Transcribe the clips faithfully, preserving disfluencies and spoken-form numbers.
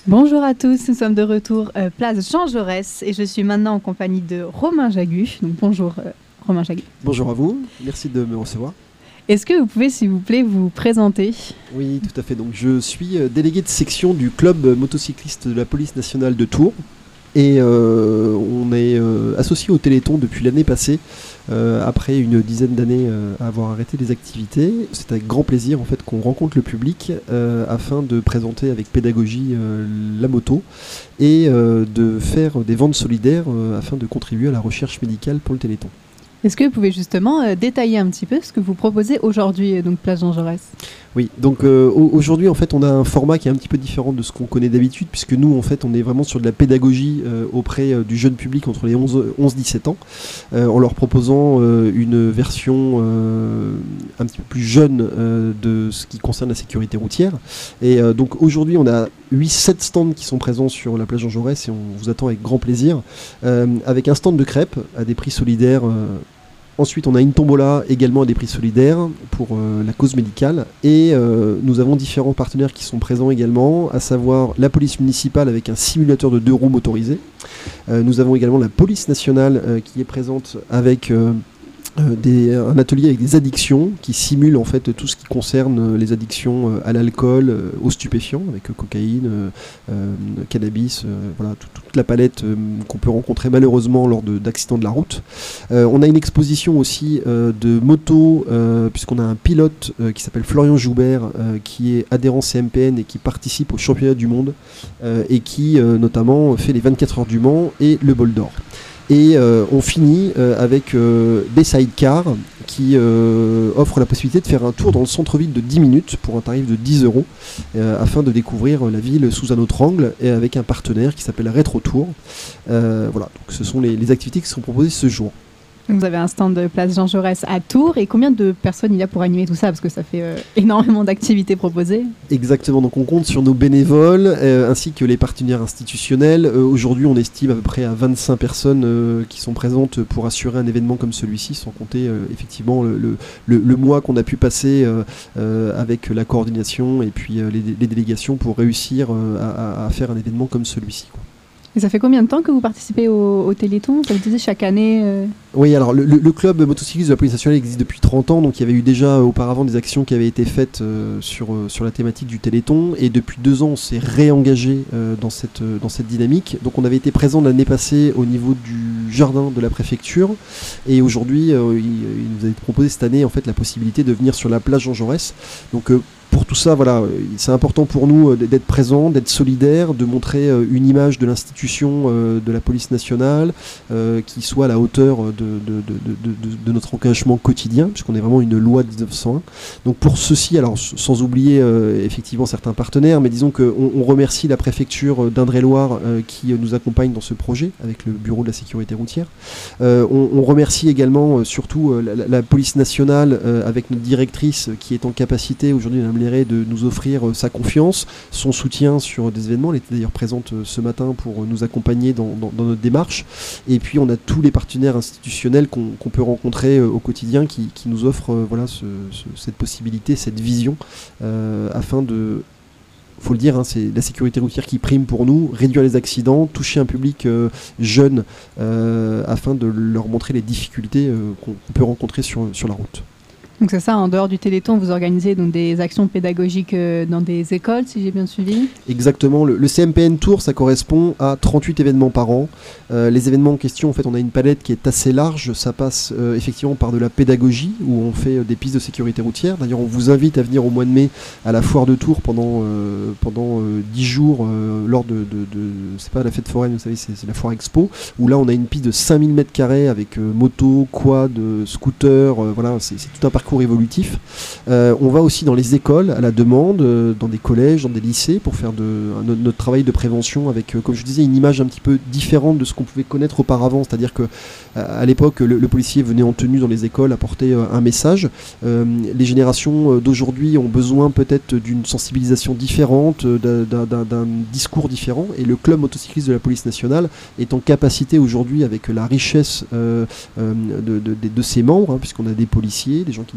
Bonjour à tous, nous sommes de retour euh, place Jean Jaurès et je suis maintenant en compagnie de Romain Jagu. Donc bonjour euh, Romain Jagu. Bonjour à vous, merci de me recevoir. Est-ce que vous pouvez s'il vous plaît vous présenter ? Oui, tout à fait. Donc je suis euh, délégué de section du club motocycliste de la police nationale de Tours et euh, on est euh, associé au Téléthon depuis l'année passée. Euh, après une dizaine d'années euh, à avoir arrêté les activités, c'est avec grand plaisir en fait qu'on rencontre le public euh, afin de présenter avec pédagogie euh, la moto et euh, de faire des ventes solidaires euh, afin de contribuer à la recherche médicale pour le Téléthon. Est-ce que vous pouvez justement euh, détailler un petit peu ce que vous proposez aujourd'hui, donc place Jean Jaurès ? Oui, donc euh, aujourd'hui en fait on a un format qui est un petit peu différent de ce qu'on connaît d'habitude, puisque nous en fait on est vraiment sur de la pédagogie euh, auprès euh, du jeune public entre les onze dix-sept ans, euh, en leur proposant euh, une version euh, un petit peu plus jeune euh, de ce qui concerne la sécurité routière. Et euh, donc aujourd'hui on a huit sept stands qui sont présents sur la place Jean Jaurès et on vous attend avec grand plaisir, euh, avec un stand de crêpes à des prix solidaires. Euh, Ensuite, on a une tombola également à des prix solidaires pour euh, la cause médicale. Et euh, nous avons différents partenaires qui sont présents également, à savoir la police municipale avec un simulateur de deux roues motorisé. Euh, nous avons également la police nationale euh, qui est présente avec euh, euh, des, un atelier avec des addictions qui simule en fait tout ce qui concerne euh, les addictions euh, à l'alcool, euh, aux stupéfiants, avec euh, cocaïne, euh, euh, cannabis, euh, voilà, tout, toute la palette euh, qu'on peut rencontrer malheureusement lors de, d'accidents de la route. Euh, on a une exposition aussi euh, de motos, euh, puisqu'on a un pilote euh, qui s'appelle Florian Joubert, euh, qui est adhérent C M P N et qui participe au championnat du monde, euh, et qui euh, notamment fait les vingt-quatre heures du Mans et le Bol d'Or. Et euh, on finit euh, avec euh, des sidecars qui euh, offrent la possibilité de faire un tour dans le centre-ville de dix minutes pour un tarif de dix euros euh, afin de découvrir la ville sous un autre angle et avec un partenaire qui s'appelle Rétro Tour. Euh, voilà, donc ce sont les, les activités qui sont proposées ce jour. Vous avez un stand de place Jean Jaurès à Tours et combien de personnes il y a pour animer tout ça ? Parce que ça fait euh, énormément d'activités proposées. Exactement, donc on compte sur nos bénévoles euh, ainsi que les partenaires institutionnels. Euh, aujourd'hui on estime à peu près à vingt-cinq personnes euh, qui sont présentes pour assurer un événement comme celui-ci, sans compter euh, effectivement le, le, le, le mois qu'on a pu passer euh, euh, avec la coordination et puis euh, les, les délégations pour réussir euh, à, à faire un événement comme celui-ci, quoi. Et ça fait combien de temps que vous participez au, au Téléthon ? Ça vous disait chaque année euh... Oui, alors le, le, le club motocycliste de la police nationale existe depuis trente ans, donc il y avait eu déjà auparavant des actions qui avaient été faites euh, sur, euh, sur la thématique du Téléthon, et depuis deux ans on s'est réengagé euh, dans, cette, euh, dans cette dynamique. Donc on avait été présent l'année passée au niveau du jardin de la préfecture, et aujourd'hui euh, il, il nous a été proposé cette année en fait la possibilité de venir sur la place Jean Jaurès. Donc euh, pour tout ça, voilà, c'est important pour nous d'être présents, d'être solidaires, de montrer une image de l'institution de la police nationale euh, qui soit à la hauteur de, de, de, de, de, de notre engagement quotidien, puisqu'on est vraiment une loi de dix-neuf cent un. Donc pour ceci, alors sans oublier euh, effectivement certains partenaires, mais disons qu'on on remercie la préfecture d'Indre-et-Loire euh, qui nous accompagne dans ce projet avec le bureau de la sécurité routière. Euh, on, on remercie également euh, surtout euh, la, la police nationale euh, avec notre directrice euh, qui est en capacité aujourd'hui de nous offrir euh, sa confiance, son soutien sur des événements. Elle était d'ailleurs présente euh, ce matin pour euh, nous accompagner dans, dans, dans notre démarche. Et puis on a tous les partenaires institutionnels qu'on, qu'on peut rencontrer euh, au quotidien qui, qui nous offrent euh, voilà, ce, ce, cette possibilité, cette vision, euh, afin de... faut le dire, hein, c'est la sécurité routière qui prime pour nous, réduire les accidents, toucher un public euh, jeune, euh, afin de leur montrer les difficultés euh, qu'on peut rencontrer sur, sur la route. Donc c'est ça, en dehors du Téléthon, vous organisez donc des actions pédagogiques euh, dans des écoles, si j'ai bien suivi ? Exactement, le, le C M P N Tours, ça correspond à trente-huit événements par an. Euh, les événements en question, en fait, on a une palette qui est assez large. Ça passe euh, effectivement par de la pédagogie, où on fait euh, des pistes de sécurité routière. D'ailleurs, on vous invite à venir au mois de mai à la foire de Tours pendant, euh, pendant euh, dix jours, euh, lors de, de, de c'est pas la fête foraine, vous savez, c'est, c'est la foire expo, où là, on a une piste de cinq mille mètres carrés avec euh, moto, quad, scooter, euh, voilà, c'est, c'est tout un parcours évolutif. Euh, on va aussi dans les écoles à la demande, euh, dans des collèges, dans des lycées, pour faire de, un, notre travail de prévention avec, euh, comme je disais, une image un petit peu différente de ce qu'on pouvait connaître auparavant. C'est-à-dire que à l'époque, le, le policier venait en tenue dans les écoles apporter euh, un message. Euh, les générations d'aujourd'hui ont besoin peut-être d'une sensibilisation différente, d'un, d'un, d'un discours différent, et le club motocycliste de la police nationale est en capacité aujourd'hui, avec la richesse euh, euh, de, de, de, de ses membres, hein, puisqu'on a des policiers, des gens qui ne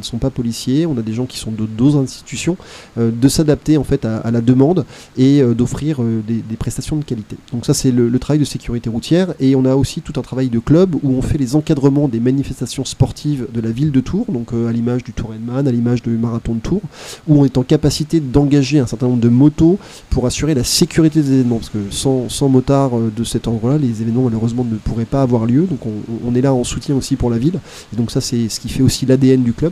ne sont pas policiers, on a des gens qui sont de d'autres institutions, euh, de s'adapter en fait à, à la demande et euh, d'offrir euh, des, des prestations de qualité. Donc ça c'est le, le travail de sécurité routière, et on a aussi tout un travail de club où on fait les encadrements des manifestations sportives de la ville de Tours, donc euh, à l'image du Tour-Edman, à l'image du marathon de Tours, où on est en capacité d'engager un certain nombre de motos pour assurer la sécurité des événements, parce que sans, sans motards de cet ordre-là, les événements malheureusement ne pourraient pas avoir lieu. Donc on, on est là en soutien aussi pour la ville, et donc ça c'est ce qui fait aussi l'A D N du club.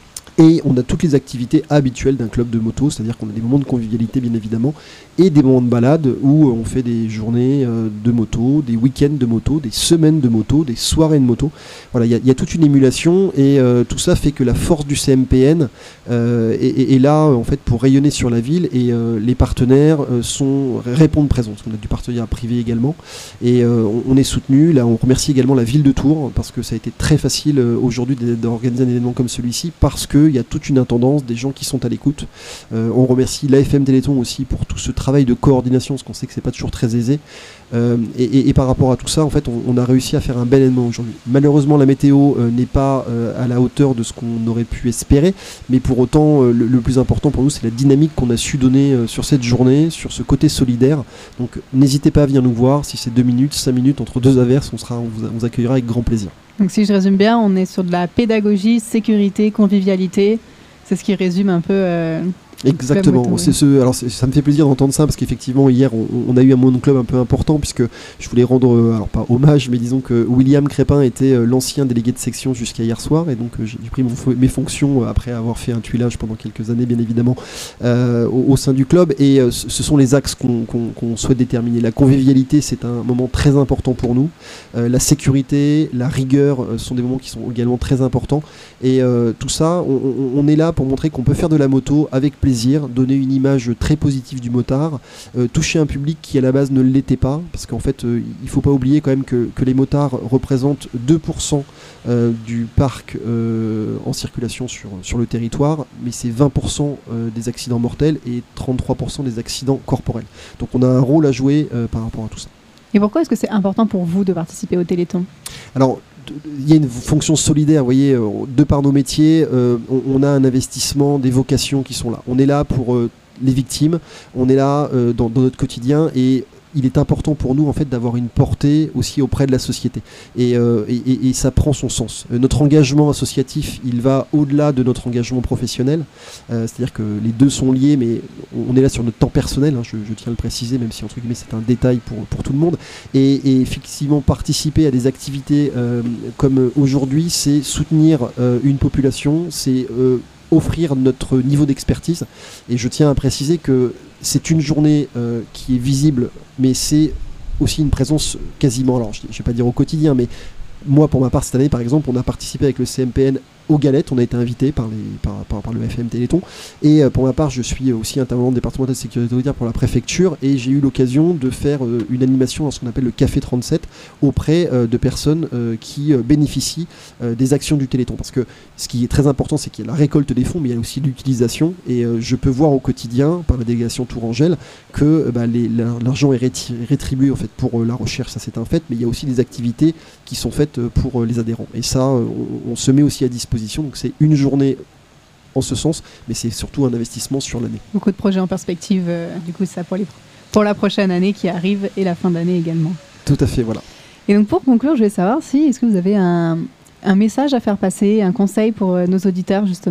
Et on a toutes les activités habituelles d'un club de moto, c'est-à-dire qu'on a des moments de convivialité bien évidemment, et des moments de balade où on fait des journées de moto, des week-ends de moto, des semaines de moto, des soirées de moto. Voilà, il y, y a toute une émulation, et euh, tout ça fait que la force du C M P N euh, est, est là en fait pour rayonner sur la ville, et euh, les partenaires euh, sont, répondent présents. On a du partenariat privé également, et euh, on, on est soutenu. Là, on remercie également la ville de Tours, parce que ça a été très facile euh, aujourd'hui d'organiser un événement comme celui-ci, parce que il y a toute une intendance, des gens qui sont à l'écoute. Euh, on remercie l'A F M Téléthon aussi pour tout ce travail de coordination, parce qu'on sait que c'est pas toujours très aisé. Euh, et, et, et par rapport à tout ça, en fait, on, on a réussi à faire un bel événement aujourd'hui. Malheureusement, la météo euh, n'est pas euh, à la hauteur de ce qu'on aurait pu espérer, mais pour autant, euh, le, le plus important pour nous, c'est la dynamique qu'on a su donner euh, sur cette journée, sur ce côté solidaire. Donc, n'hésitez pas à venir nous voir. Si c'est deux minutes, cinq minutes entre deux averses, on sera, on vous, on vous accueillera avec grand plaisir. Donc si je résume bien, on est sur de la pédagogie, sécurité, convivialité. C'est ce qui résume un peu... Euh, Exactement. C'est ce, alors c'est, ça me fait plaisir d'entendre ça, parce qu'effectivement hier on, on a eu un monde club un peu important, puisque je voulais rendre, alors pas hommage, mais disons que William Crépin était l'ancien délégué de section jusqu'à hier soir, et donc j'ai pris mon, mes fonctions après avoir fait un tuilage pendant quelques années bien évidemment euh, au, au sein du club, et euh, ce sont les axes qu'on, qu'on, qu'on souhaite déterminer. La convivialité, c'est un moment très important pour nous. Euh, la sécurité, la rigueur euh, sont des moments qui sont également très importants, et euh, tout ça, on, on, on est là pour montrer qu'on peut faire de la moto avec plaisir, donner une image très positive du motard, euh, toucher un public qui à la base ne l'était pas, parce qu'en fait euh, il ne faut pas oublier quand même que, que les motards représentent deux pour cent euh, du parc euh, en circulation sur, sur le territoire, mais c'est vingt pour cent euh, des accidents mortels et trente-trois pour cent des accidents corporels. Donc on a un rôle à jouer euh, par rapport à tout ça. Et pourquoi est-ce que c'est important pour vous de participer au Téléthon ? Alors, il y a une fonction solidaire, vous voyez, de par nos métiers, euh, on, on a un investissement, des vocations qui sont là. On est là pour euh, les victimes, on est là euh, dans, dans notre quotidien, et il est important pour nous en fait d'avoir une portée aussi auprès de la société, et, euh, et, et ça prend son sens. Euh, notre engagement associatif, il va au-delà de notre engagement professionnel, euh, c'est-à-dire que les deux sont liés, mais on est là sur notre temps personnel, hein, je, je tiens à le préciser, même si entre guillemets c'est un détail pour, pour tout le monde, et, et effectivement participer à des activités euh, comme aujourd'hui, c'est soutenir euh, une population, c'est euh, offrir notre niveau d'expertise, et je tiens à préciser que c'est une journée euh, qui est visible, mais c'est aussi une présence quasiment, alors je ne vais pas dire au quotidien, mais moi pour ma part cette année par exemple, on a participé avec le C M P N aux Galettes, on a été invité par, les, par, par, par le F M Téléthon, et euh, pour ma part je suis aussi intervenant départemental de sécurité routière pour la préfecture, et j'ai eu l'occasion de faire euh, une animation dans ce qu'on appelle le Café trente-sept auprès euh, de personnes euh, qui euh, bénéficient euh, des actions du Téléthon, parce que ce qui est très important, c'est qu'il y a la récolte des fonds, mais il y a aussi l'utilisation, et euh, je peux voir au quotidien par la délégation Tourangelle que euh, bah, les, l'argent est rétribué en fait pour euh, la recherche, ça c'est un fait, mais il y a aussi des activités qui sont faites euh, pour euh, les adhérents, et ça euh, on, on se met aussi à disposition. Donc c'est une journée en ce sens, mais c'est surtout un investissement sur l'année. Beaucoup de projets en perspective, euh, du coup, ça pour, les, pour la prochaine année qui arrive et la fin d'année également. Tout à fait, voilà. Et donc pour conclure, je vais savoir si, est-ce que vous avez un, un message à faire passer, un conseil pour euh, nos auditeurs justement ?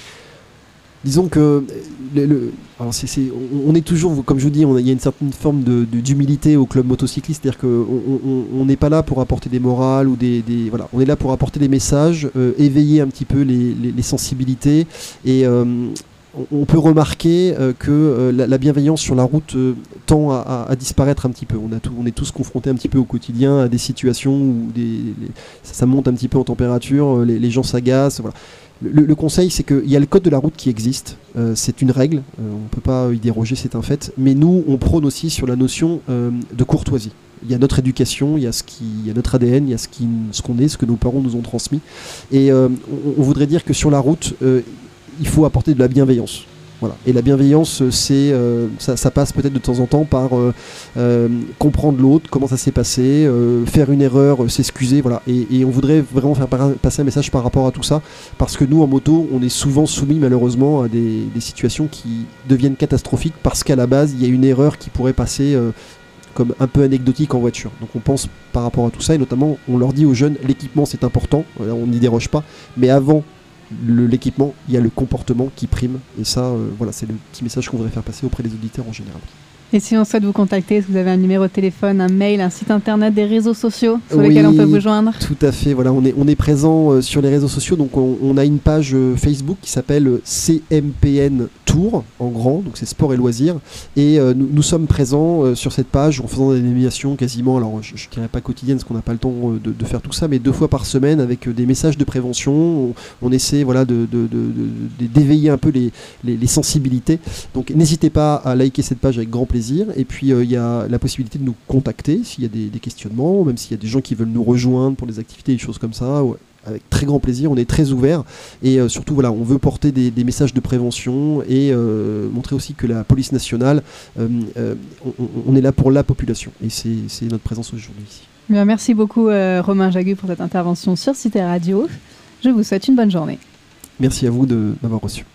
Disons que le, le, alors c'est, c'est, on est toujours, comme je vous dis, il y a une certaine forme de, de, d'humilité au club motocycliste, c'est-à-dire qu'on n'est pas là pour apporter des morales ou des, des voilà, on est là pour apporter des messages, euh, éveiller un petit peu les, les, les sensibilités, et euh, on peut remarquer euh, que euh, la, la bienveillance sur la route euh, tend à, à, à disparaître un petit peu. On, a tout, on est tous confrontés un petit peu au quotidien à des situations où des, les, ça, ça monte un petit peu en température, les, les gens s'agacent, voilà. Le, le conseil, c'est qu'il y a le code de la route qui existe, euh, c'est une règle, euh, on ne peut pas y déroger, c'est un fait, mais nous, on prône aussi sur la notion euh, de courtoisie. Il y a notre éducation, il y a, ce qui, il y a notre A D N, il y a ce, qui, ce qu'on est, ce que nos parents nous ont transmis, et euh, on, on voudrait dire que sur la route, euh, il faut apporter de la bienveillance. Voilà. Et la bienveillance, c'est, euh, ça, ça passe peut-être de temps en temps par euh, euh, comprendre l'autre, comment ça s'est passé, euh, faire une erreur, euh, s'excuser, voilà. Et, et on voudrait vraiment faire par- passer un message par rapport à tout ça, parce que nous, en moto, on est souvent soumis malheureusement à des, des situations qui deviennent catastrophiques, parce qu'à la base, il y a une erreur qui pourrait passer euh, comme un peu anecdotique en voiture. Donc on pense par rapport à tout ça, et notamment, on leur dit aux jeunes, l'équipement c'est important, on n'y déroge pas, mais avant le, l'équipement, il y a le comportement qui prime, et ça, euh, voilà, c'est le petit message qu'on voudrait faire passer auprès des auditeurs en général. Et si on souhaite vous contacter, est-ce que vous avez un numéro de téléphone, un mail, un site internet, des réseaux sociaux sur Oui, lesquels on peut vous joindre? Tout à fait, voilà, on est, on est présent euh, sur les réseaux sociaux, donc on, on a une page euh, Facebook qui s'appelle euh, C M P N Tour, en grand, donc c'est sport et loisirs, et euh, nous, nous sommes présents euh, sur cette page en faisant des animations quasiment, alors je ne dirais pas quotidiennes parce qu'on n'a pas le temps euh, de, de faire tout ça, mais deux fois par semaine avec euh, des messages de prévention, on, on essaie voilà, de, de, de, de, d'éveiller un peu les, les, les sensibilités, donc n'hésitez pas à liker cette page avec grand plaisir, et puis il euh, y a la possibilité de nous contacter s'il y a des, des questionnements, même s'il y a des gens qui veulent nous rejoindre pour des activités, des choses comme ça, ouais, avec très grand plaisir, on est très ouvert, et euh, surtout voilà, on veut porter des, des messages de prévention et euh, montrer aussi que la police nationale, euh, euh, on, on est là pour la population, et c'est, c'est notre présence aujourd'hui ici. Bien, merci beaucoup euh, Romain Jagu pour cette intervention sur Cité Radio. Je vous souhaite une bonne journée. Merci à vous de m'avoir reçu.